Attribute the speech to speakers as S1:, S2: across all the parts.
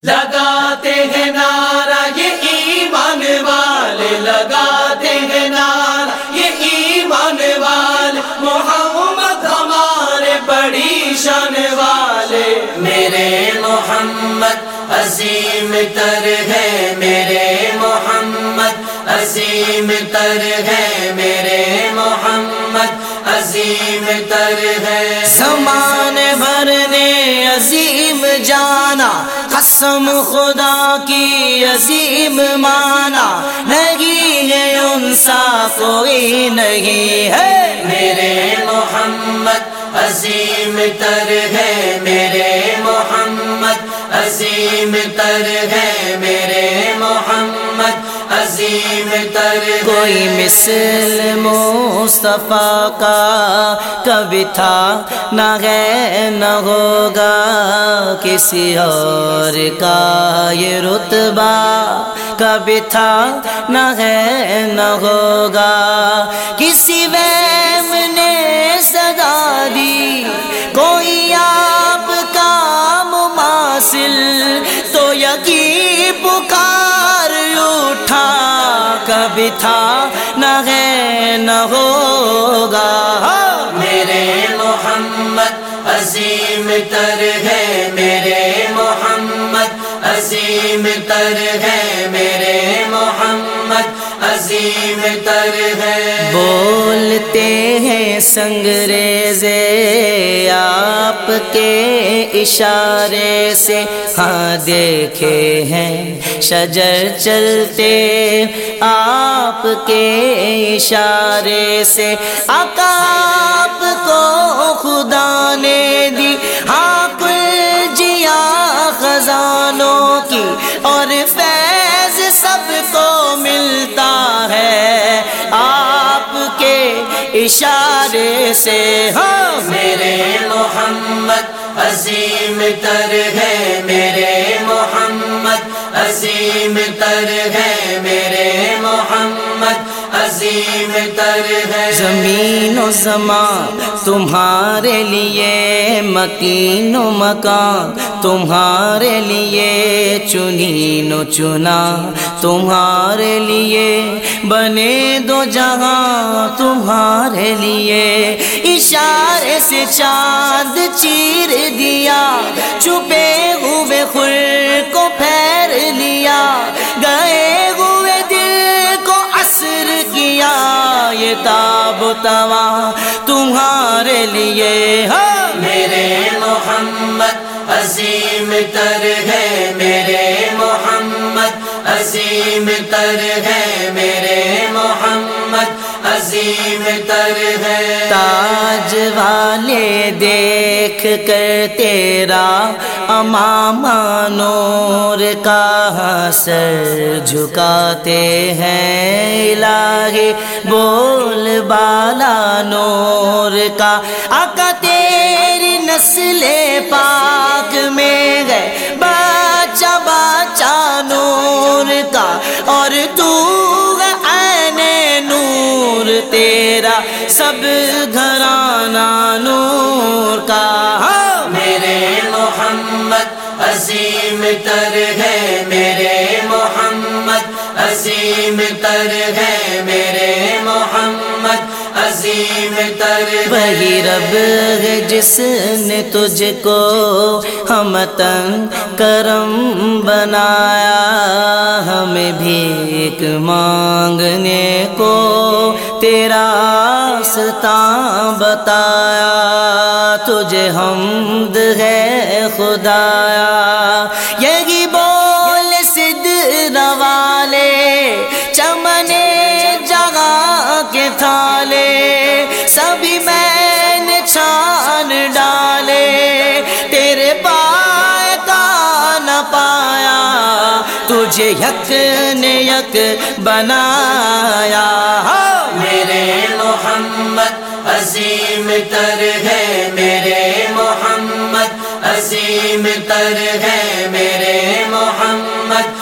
S1: لگاتے ہیں نعرہ یہ ایمان والے، لگاتے ہیں نعرہ یہ ایمان والے، محمد ہمارے بڑی شان والے۔ میرے محمد عظیم تر ہے، میرے محمد عظیم تر ہے، میرے محمد عظیم تر ہے۔
S2: زمانے بھر نے عظیم جانا، قسم خدا کی عظیم مانا، نہیں ہے ان سا کوئی نہیں ہے۔
S1: میرے محمد عظیم تر ہے، میرے محمد عظیم تر ہے، میرے محمد عظیم تر ہے۔
S2: کوئی مثل مصطفیٰ کا کبھی تھا نہ ہے نہ ہوگا، کسی اور کا یہ رتبہ کبھی تھا نہ ہے نہ ہوگا۔ کسی وہم نے صدا دی کوئی آپ کا مماثل، تو یقین پکار اٹھا کبھی تھا نہ ہے نہ ہوگا۔
S1: میرے محمد عظیم تر ہے، میرے محمد عظیم تر ہے، میرے محمد عظیم تر ہے۔
S2: بولتے ہیں سنگریزے آپ کے اشارے سے، ہاں دیکھے ہیں شجر چلتے آپ کے اشارے سے۔ آقا آپ کو خدا نے دی ہاں کل جیا خزانوں کی، اور فیض سب کو ملتا ہے آپ کے اشارے سے۔ ہاں
S1: میرے محمد عظیم تر ہے، میرے محمد عظیم تر ہے، میرے محمد عظیم تر ہے۔
S2: زمین و زمان تمہارے لیے، مکین و مکان تمہارے لیے، چنین و چنا تمہارے لیے، بنے دو جہاں تمہارے لیے۔ اشارے سے چاند چیر دیا، چھپے ہوئے خور کو پھیر لیا، گئے ہوئے دل کو عصر کیا، یہ تاب و توا تمہارے لیے۔ ہاں
S1: میرے محمد عظیم تر ہے، میرے محمد عظیم تر ہے، میرے محمد عظیم تر ہے۔
S2: تاج والے دیکھ کر تیرا امامہ نور کا سر جھکاتے ہیں، الہی بول بالا نور کا۔ آقا تیری نسل پاک میں گئے بچہ بچہ نور کا، اور تو عین نور تیرا سب گھرانہ نور کا۔
S1: میرے محمد عظیم تر ہے، میرے محمد عظیم تر ہے، میرے محمد عظیم تر ہے۔
S2: وہی رب ہے جس نے تجھ کو ہمتن کرم بنایا، ہمیں بھیک مانگنے کو تیرا راستہ بتایا، تجھے حمد ہے خدایا۔ یہی بول صدر والے چمنے جگہ کے تھالے، سبھی میں نے چھان ڈالے، تیرے پائے کا نہ پایا، تجھے یک نے یک بنایا۔
S1: میرے محمد عظیم تر ہے، میرے محمد عظیم تر ہے، میرے محمد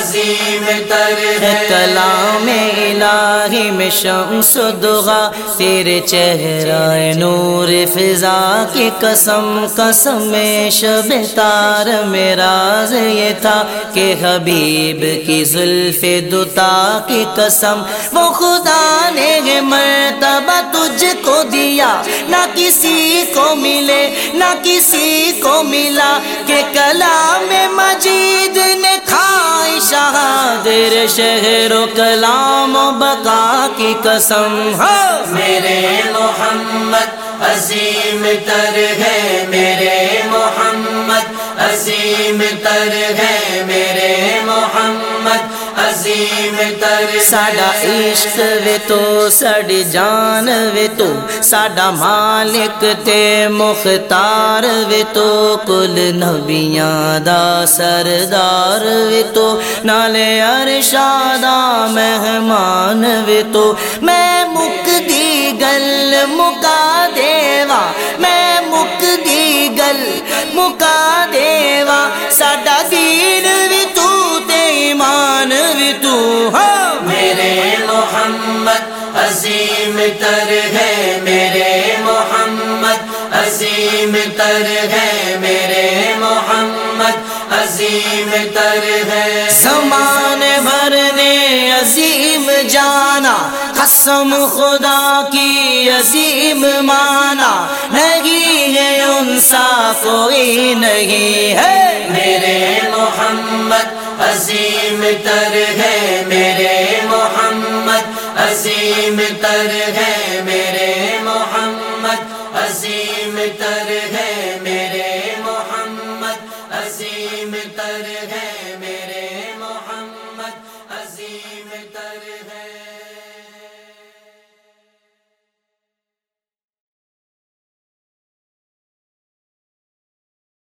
S1: عظیم تر ہے
S2: کلام الہی میں شمس و دغا تیرے چہرہ نور فضا کی قسم قسم شب تار میں راز یہ تھا کہ حبیب کی زلف دوتا کی قسم وہ خدا نے مرتبہ تجھ کو دیا نہ کسی کو ملے نہ کسی کو ملا کہ کلام مجید نے کھائی شہادر شہر و کلام و بقا کی قسم
S1: میرے محمد عظیم تر ہے میرے محمد عظیم تر ہے میرے محمد عظیم تر
S2: ساڈا عشق وے تو ساڈی جان وے تو ساڈا مالک تے مختار وے تو کل نبیاں دا سردار وے تو نالے ارشاد مہمان وے تو میں مک دی گل مکا دیوا میں مک دی گل مکا دیوا ساڈا دین وی تو تے ایمان وی تو
S1: میرے محمد عظیم تر ہے میرے محمد عظیم تر ہے میرے محمد عظیم تر ہے
S2: زمانے بھر نے عظیم جانا قسم خدا کی عظیم مانا نہیں ہے ان سا کوئی نہیں ہے
S1: میرے محمد عظیم تر ہے میرے محمد عظیم تر ہے میرے محمد عظیم تر ہے میرے محمد عظیم تر ہے میرے